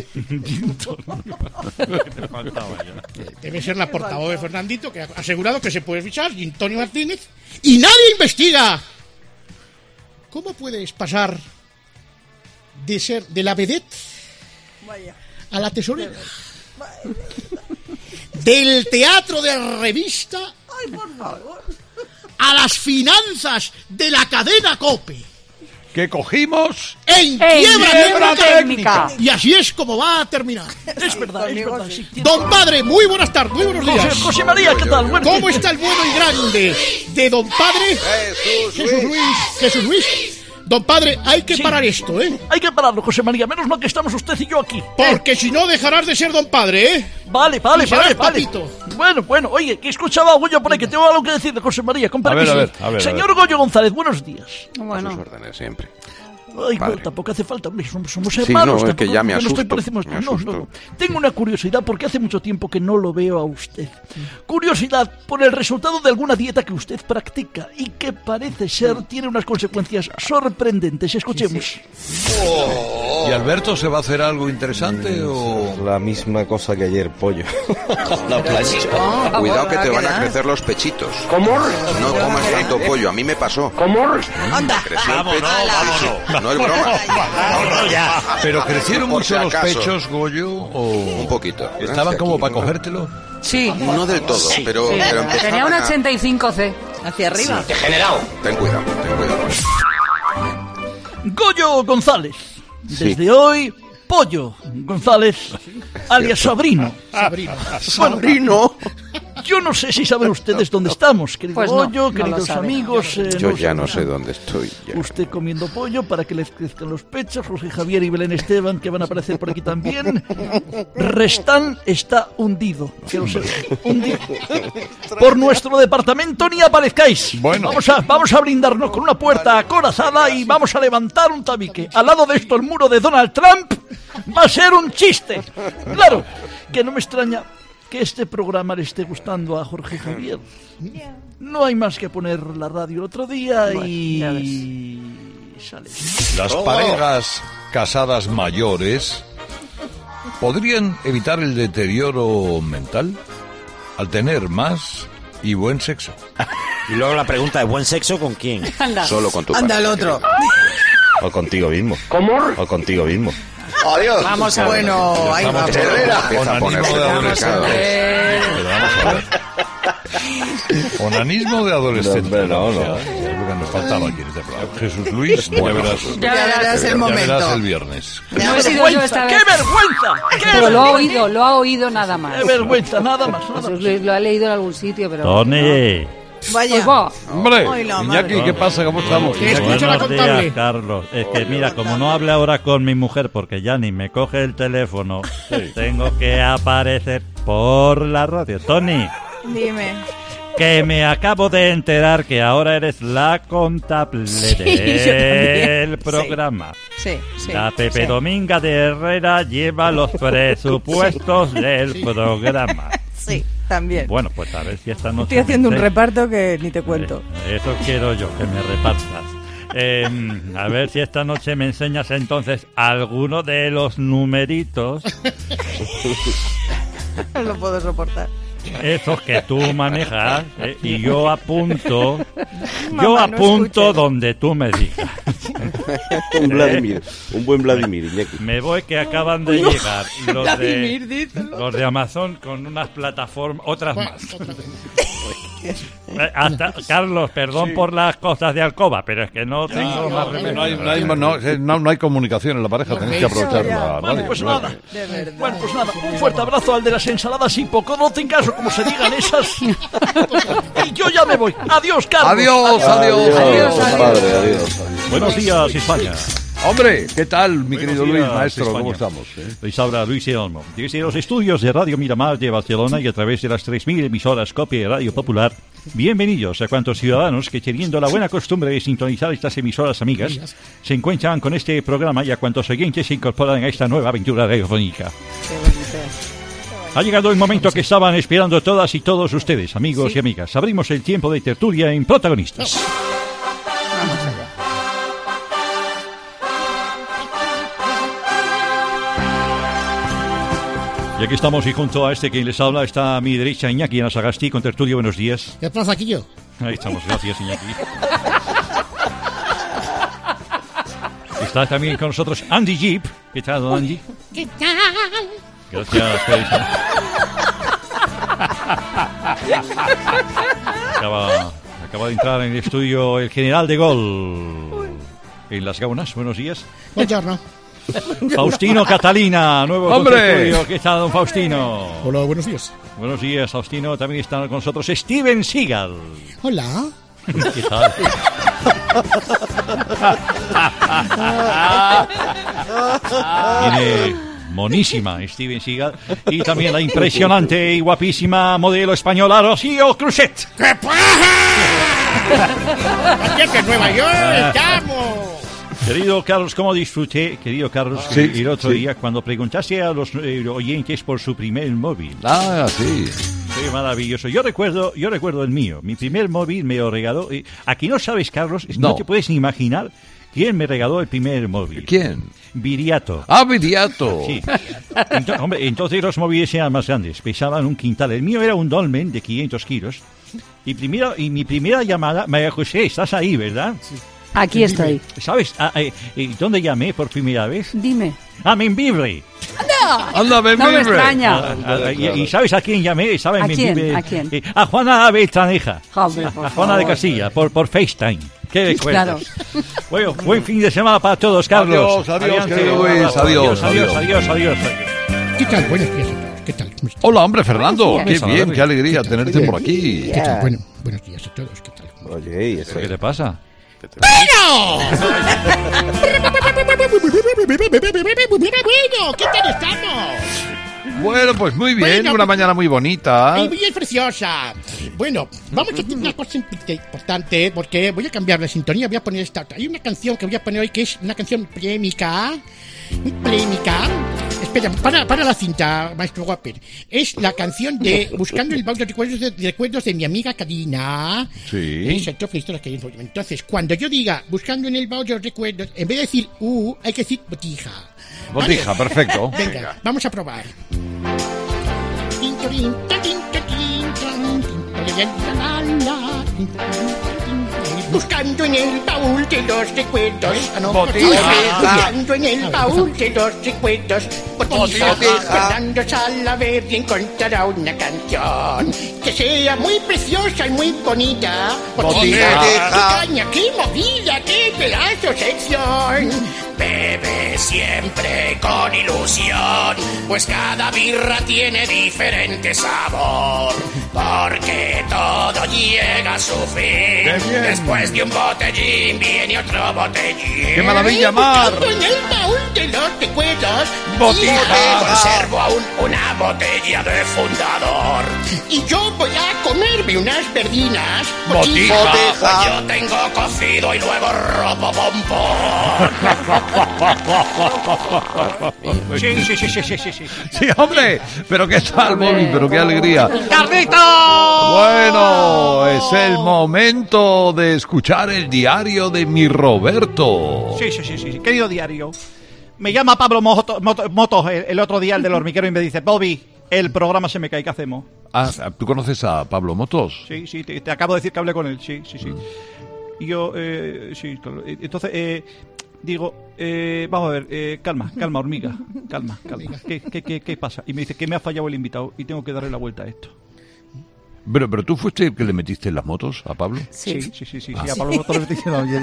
Debe ser la portavoz de Fernandito, que ha asegurado que se puede fichar Gintoni Martínez. ¡Y nadie investiga! ¿Cómo puedes pasar de ser de la vedette a la tesorera? Del teatro de revista a las finanzas de la cadena COPE. Que cogimos en quiebra técnica. Y así es como va a terminar. Es verdad, es verdad. Sí, Don Padre, muy buenas tardes, muy buenos días. José María, ¿qué tal? ¿Cómo está el bueno y grande de Don Padre? Jesús Luis. Don Padre, hay que parar esto, ¿eh? Hay que pararlo, José María. Menos mal que estamos usted y yo aquí. Porque si no, dejarás de ser Don Padre, ¿eh? Vale. Papito. Bueno. Oye, que escuchaba a Goyo por ahí, que tengo algo que decirle, José María. Con permiso. A ver. Señor Goyo González, buenos días. Bueno. A sus órdenes siempre. Ay, no, tampoco hace falta, hombre, somos hermanos. Sí, no, es que ya me asusto. No. Tengo una curiosidad, porque hace mucho tiempo que no lo veo a usted. Curiosidad por el resultado de alguna dieta que usted practica y que parece ser tiene unas consecuencias sorprendentes. Escuchemos. ¿Y Alberto se va a hacer algo interesante o...? La misma cosa que ayer, pollo. La plancha. Cuidado que te van a crecer los pechitos. ¿Cómo? No comas tanto pollo, a mí me pasó. ¿Cómo? Anda. Creció el pecho. No es broma. No, ya. Pero crecieron Por mucho si los acaso. pechos, Goyo, o... Un poquito. ¿Estaban como para cogértelo? Sí. No del todo, pero empezaban Tenía un a... 85C. Hacia arriba. Sí. Degenerado. Ten cuidado. Goyo González. Desde hoy, Pollo González, alias Sabrino. Sabrino. Yo no sé si saben ustedes dónde estamos, querido Pues no, Goyo, no queridos lo saben. amigos. Yo ya no sé dónde estoy. Ya. Usted comiendo pollo para que les crezcan los pechos. José Javier y Belén Esteban, que van a aparecer por aquí también. Restán está hundido, que lo sepa. Hundido. Por nuestro departamento ni aparezcáis. Bueno. Vamos a brindarnos con una puerta acorazada y vamos a levantar un tabique. Al lado de esto, el muro de Donald Trump va a ser un chiste. Claro, que no me extraña que este programa le esté gustando a Jorge Javier. No hay más que poner la radio el otro día y... sale. Las parejas casadas mayores podrían evitar el deterioro mental al tener más y buen sexo. Y luego la pregunta es, ¿buen sexo con quién? Anda. Solo con tu Anda padre. el otro. O contigo mismo. ¿Cómo? O contigo mismo. Adiós. Vamos a ver. Bueno, ahí Estamos vamos. Empieza a ponerse complicado. Pero vamos a ver. Onanismo de adolescente. No. Es lo que nos faltaba aquí en este programa. Jesús Luis, ya verás. Ya verás el Ya momento. verás el viernes. No he sido yo esta ¡Qué vez. vergüenza! ¡Qué Pero vergüenza! lo ha oído nada más. ¡Qué vergüenza! Nada más. Lo ha leído en algún sitio, pero... Tony. Vaya. Pues va. Hombre, Ay, la Iñaki, ¿qué pasa? ¿Cómo estamos? Que escucha la Buenos contable. días, Carlos. Es que mira, como no hable ahora con mi mujer porque ya ni me coge el teléfono, tengo que aparecer por la radio. Tony, Dime. que me acabo de enterar que ahora eres la contable del programa. Sí. La Pepe Dominga de Herrera lleva los presupuestos del programa. Sí, también. Bueno, pues a ver si esta noche... Estoy haciendo un me- reparto que ni te cuento. Eso quiero yo, que me repartas. A ver si esta noche me enseñas entonces alguno de los numeritos, No lo puedo soportar. esos que tú manejas, y yo apunto Mamá, no escuches. donde tú me digas. Un Vladimir. Un buen Vladimir, Iñaki. Me voy que acaban de llegar Vladimir, díselo. los de Amazon con unas plataformas, otras más. Hasta, Carlos, perdón por las cosas de alcoba, pero es que no tengo más remedio. No hay comunicación en la pareja, tenéis que aprovechar la Bueno, radio. pues claro. nada. De verdad. Bueno, pues nada. Un fuerte abrazo al de las ensaladas y poco no tengas caso, como se digan esas. Y yo ya me voy. Adiós, Carlos. Adiós. Adiós. Padre, adiós. Buenos días, España. Hombre, ¿qué tal, mi querido Buenos Luis, días, maestro? España. ¿Cómo estamos? Les habla Luis Olmo. Desde los estudios de Radio Miramar de Barcelona y a través de las 3.000 emisoras Copia y Radio Popular, bienvenidos a cuantos ciudadanos que, teniendo la buena costumbre de sintonizar estas emisoras amigas, se encuentran con este programa y a cuantos oyentes se incorporan a esta nueva aventura radiofónica. Ha llegado el momento que estaban esperando todas y todos ustedes, amigos y amigas. Abrimos el tiempo de tertulia en Protagonistas. Y aquí estamos y junto a este que les habla está a mi derecha Iñaki Anasagasti con tertulia. Buenos días. ¿Qué pasa, aquí yo? Ahí estamos, gracias Iñaki. Está también con nosotros Andy Jeep. ¿Qué tal, don Andy? ¿Qué tal? Gracias, Teresa. Acaba de entrar en el estudio el general de Gol en Las Gaunas. Buenos días. Buongiorno. Faustino Catalina, nuevo ¡Hombre! contertulio. ¿Qué tal, don Faustino? Hola, buenos días. Buenos días, Faustino. También está con nosotros Steven Seagal. Hola. ¿Qué tal? Viene monísima Steven Seagal. Y también la impresionante y guapísima modelo española Rocío Cruzet. ¿Qué pasa? Aquí en Nueva York estamos. Querido Carlos, ¿cómo disfruté, querido Carlos, Sí, el otro sí. día cuando preguntaste a los oyentes por su primer móvil? Ah, sí. Fue maravilloso. Yo recuerdo el mío. Mi primer móvil me lo regaló. Aquí no sabes, Carlos, no No. te puedes ni imaginar quién me regaló el primer móvil. ¿Quién? Viriato. Ah, Viriato. Sí. Entonces los móviles eran más grandes, pesaban un quintal. El mío era un dolmen de 500 kilos. Y mi primera llamada, María José, estás ahí, ¿verdad? Sí. Aquí estoy. ¿Sabes dónde llamé por primera vez? Dime. A Membibre. Anda, ven, No me Membibre. extraña. ¿Y sabes a quién llamé? Estaba en ¿A quién? Membibre. ¿A quién? A Juana Beltraneja. Hombre, por A Juana de favor. Castilla, por FaceTime. ¿Qué recuerdos? Claro. Bueno, buen fin de semana para todos, Carlos. Adiós, Adiante. querido Luis, adiós, Adiós. ¿Qué tal? Buenos días a todos. ¿Qué tal? ¿Cómo están? Hola, hombre, Fernando. Buenos Qué días. bien, qué alegría tenerte por aquí. ¿Qué tal? Bueno, buenos días a todos. ¿Qué tal? Oye, ¿y eso? ¿Qué te pasa? Bueno, ¿qué tal estamos? Bueno, pues muy bien, Bueno, una mañana muy bonita. Muy bien, preciosa. Bueno, vamos a hacer una cosa importante porque voy a cambiar la sintonía. Voy a poner esta. Hay una canción que voy a poner hoy que es una canción polémica. Muy polémica. Espera, para la cinta, maestro Wapper. Es la canción de Buscando el baúl de recuerdos de mi amiga Karina. Sí. Es el trozo de historias que hay. Entonces, cuando yo diga Buscando en el baúl de recuerdos, en vez de decir hay que decir botija. Botija, ¿Vale? perfecto. Venga, vamos a probar. Buscando en el baúl de los recuerdos. Buscando en el baúl de los recuerdos. Botija, guardándose a la vez y encontrará una canción que sea muy preciosa y muy bonita. Botija, qué caña, qué movida, qué pedazo sección. Bebe siempre con ilusión, pues cada birra tiene diferente sabor, porque todo llega a su fin. Después de un botellín viene otro botellín. ¡Qué maravilla, Mar! Buscando en el baúl de los recuerdos, Botija. y conservo aún una botella de fundador. Y yo voy a comerme unas verdinas. Botija. Pues yo tengo cocido y luego robo bombón. Sí. Sí, hombre, pero qué tal, móvil, pero qué alegría. ¡Carlito! Bueno, es el momento de escuchar el diario de mi Roberto. Sí. Querido diario, me llama Pablo Motos el otro día, el del hormiguero, y me dice: Bobby, el programa se me cae, ¿qué hacemos? Ah, ¿tú conoces a Pablo Motos? Sí, te acabo de decir que hablé con él, sí. Y yo, sí, claro. Entonces, digo, vamos a ver, calma, hormiga, calma. ¿Qué pasa? Y me dice que me ha fallado el invitado y tengo que darle la vuelta a esto. Pero tú fuiste el que le metiste en las motos a Pablo. Sí, a Pablo Motos le metí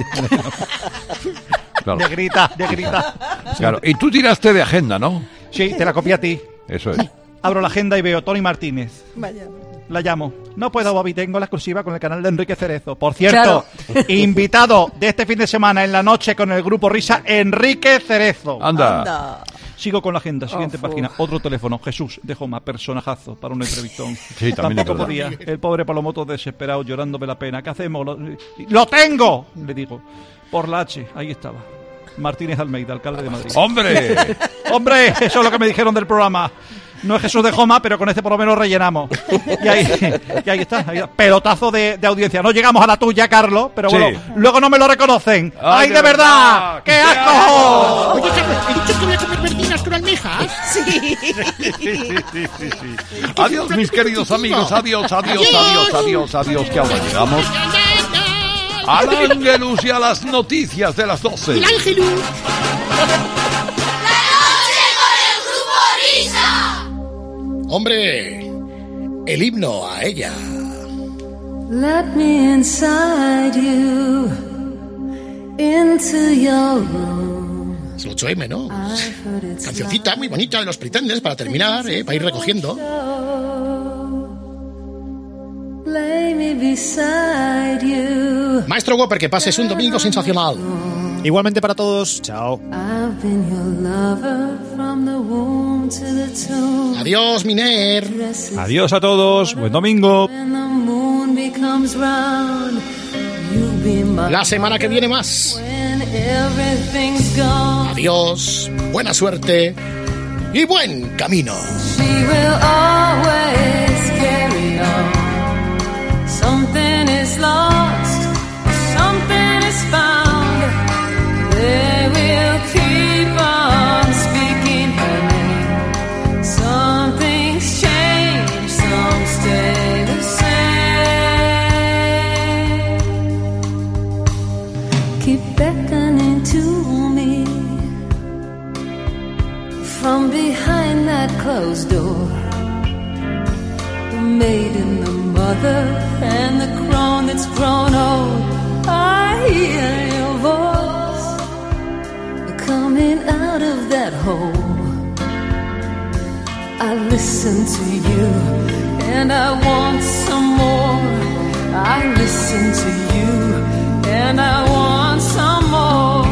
Claro. De grita. Claro, y tú tiraste de agenda, ¿no? Sí, te la copié a ti. Eso es. Abro la agenda y veo Tony Martínez. Vaya. la llamo. No puedo, Bobby, tengo la exclusiva con el canal de Enrique Cerezo. Por cierto, invitado de este fin de semana en la noche con el grupo Risa, Enrique Cerezo. Anda. Sigo con la agenda, siguiente página. Otro teléfono, Jesús de Joma, personajazo para un entrevistón. Sí, también tampoco podía. El pobre Palomoto desesperado, llorándome la pena. ¿Qué hacemos? ¡Lo tengo! Le digo. Por la H, ahí estaba. Martínez Almeida, alcalde de Madrid. ¡Hombre! ¡Hombre! Eso es lo que me dijeron del programa. No es Jesús de Joma, pero con este por lo menos rellenamos. Y ahí está. Pelotazo de audiencia. No llegamos a la tuya, Carlos, pero bueno, luego no me lo reconocen. ¡Ay, de verdad! ¡Qué asco! Oye, Carlos, ¿he dicho que voy a comer verdinas con almejas? Sí. Adiós, mis queridos amigos. Adiós. Que ahora llegamos al Ángelus y a las noticias de las 12. ¡El Ángelus! Hombre, el himno a ella. Let me inside you, into your room. Es el 8M, ¿no? Cancioncita muy bonita de los Pretenders para terminar, para ir recogiendo. Lay me beside you. Maestro Whopper, que pases un domingo sensacional. Igualmente para todos. Chao. Adiós, Miner. Adiós a todos. Buen domingo. La semana que viene más. Adiós. Buena suerte. Y buen camino. Something is lost, something is found. They will keep on speaking her name. Some things change, some stay the same. Keep beckoning to me from behind that closed door. The maiden, the mother, and the crone that's grown old. I hear your voice coming out of that hole. I listen to you and I want some more. I listen to you and I want some more.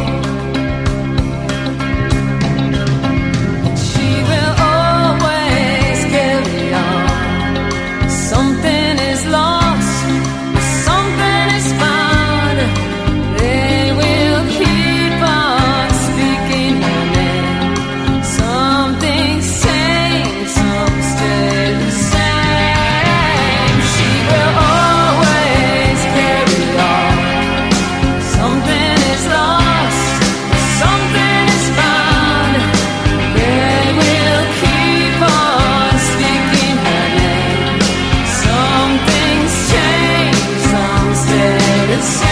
She will always carry on. Something is lost, something is found. They will keep on speaking her name. Some things change, some stay the same. She will always carry on. Something is lost, something is found. They will keep on speaking her name. Some things change, some stay the same.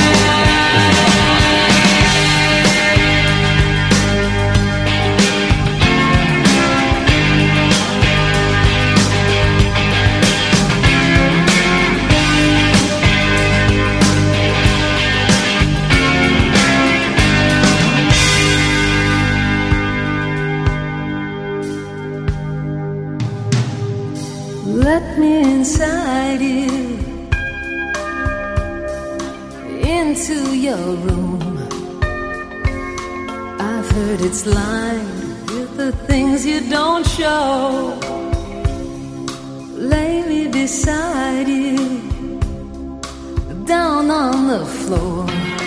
Let me inside you, into your room. I've heard it's lined with the things you don't show. Lay me beside you, down on the floor.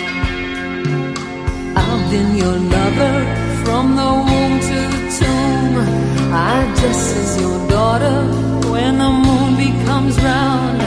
I've been your lover from the womb to the tomb. I dress as your daughter when the moon becomes round.